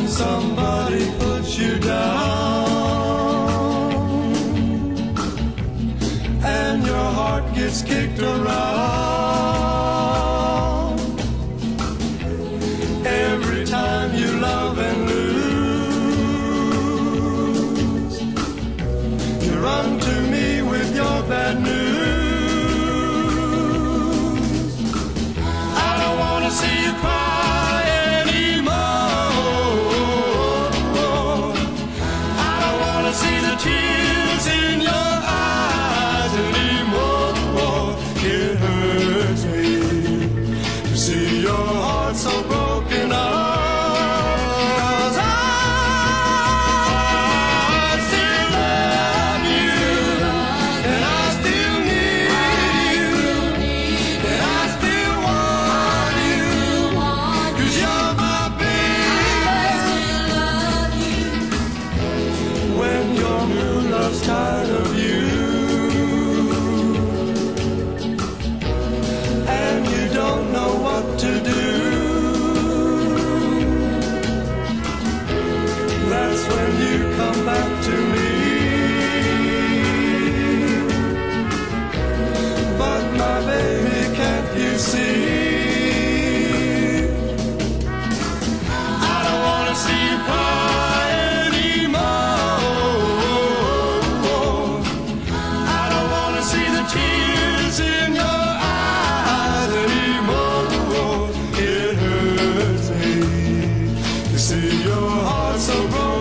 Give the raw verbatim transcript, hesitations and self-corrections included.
when somebody puts you down and your heart gets kicked around. Every time you love and lose, you run to me with your bad news. I don't want to see you cry anymore. I don't want to see the tears in your eyes anymore. It hurts me to see your heart so broken up. 'Cause I still love you, and I still need you, and I still want you, 'cause you're my baby. When your new love's tired of you and you don't know what to do, that's when you come back to me. But my baby, can't you see? I don't want to see you cry anymore. I don't want to see the tears in your eyes anymore. It hurts me to see your heart so broken.